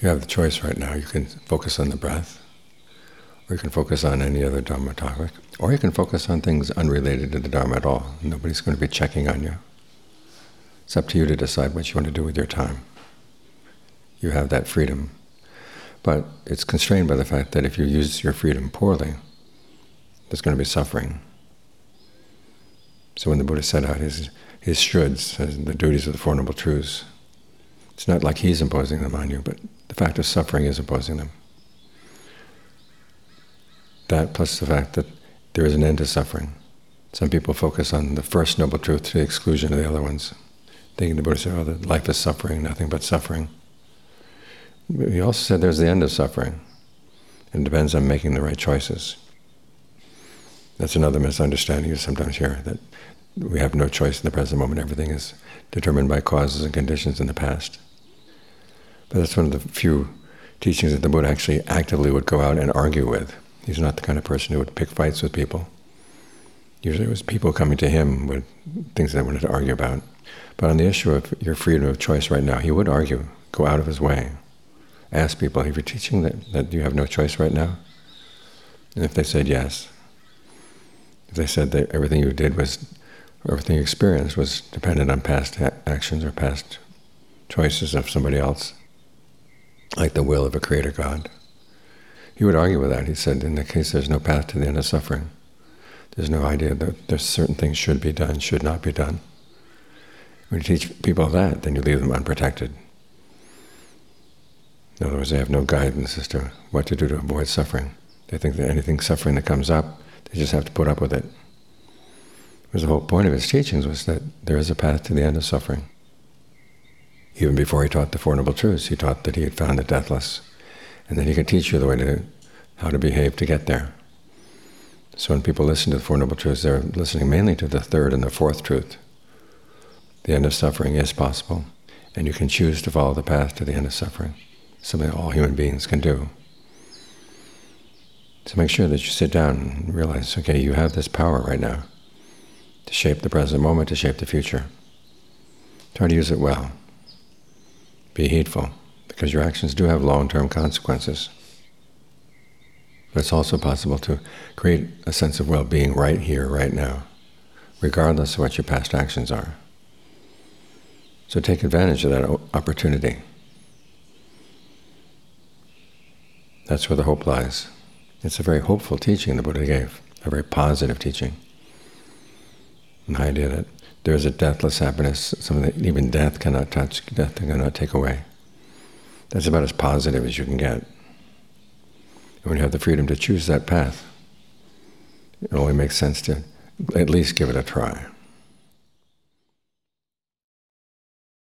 You have the choice right now. You can focus on the breath, or you can focus on any other Dharma topic, or you can focus on things unrelated to the Dharma at all. Nobody's going to be checking on you. It's up to you to decide what you want to do with your time. You have that freedom. But it's constrained by the fact that if you use your freedom poorly, there's going to be suffering. So when the Buddha set out his shoulds, the duties of the Four Noble Truths, it's not like he's imposing them on you, but the fact of suffering is imposing them. That plus the fact that there is an end to suffering. Some people focus on the first Noble Truth to the exclusion of the other ones, thinking the Buddha said, oh, that life is suffering, nothing but suffering. But he also said there's the end of suffering. It depends on making the right choices. That's another misunderstanding you sometimes hear, that we have no choice in the present moment. Everything is determined by causes and conditions in the past. But that's one of the few teachings that the Buddha actually actively would go out and argue with. He's not the kind of person who would pick fights with people. Usually it was people coming to him with things they wanted to argue about. But on the issue of your freedom of choice right now, he would argue, go out of his way. Ask people, if you're teaching that you have no choice right now? And if they said yes, if they said that everything you did was, or everything you experienced was dependent on past actions or past choices of somebody else, like the will of a creator God, he would argue with that. He said, in that case, there's no path to the end of suffering. There's no idea that there's certain things should be done, should not be done. When you teach people that, then you leave them unprotected. In other words, they have no guidance as to what to do to avoid suffering. They think that anything suffering that comes up, they just have to put up with it. Because the whole point of his teachings was that there is a path to the end of suffering. Even before he taught the Four Noble Truths, he taught that he had found the deathless, and that he could teach you the way to how to behave to get there. So when people listen to the Four Noble Truths, they're listening mainly to the third and the fourth truth. The end of suffering is possible, and you can choose to follow the path to the end of suffering. Something that all human beings can do. So make sure that you sit down and realize, okay, you have this power right now to shape the present moment, to shape the future. Try to use it well. Be heedful, because your actions do have long-term consequences. But it's also possible to create a sense of well-being right here, right now, regardless of what your past actions are. So take advantage of that opportunity. That's where the hope lies. It's a very hopeful teaching the Buddha gave, a very positive teaching. And the idea that there is a deathless happiness, something that even death cannot touch, death cannot take away. That's about as positive as you can get. And when you have the freedom to choose that path, it only makes sense to at least give it a try.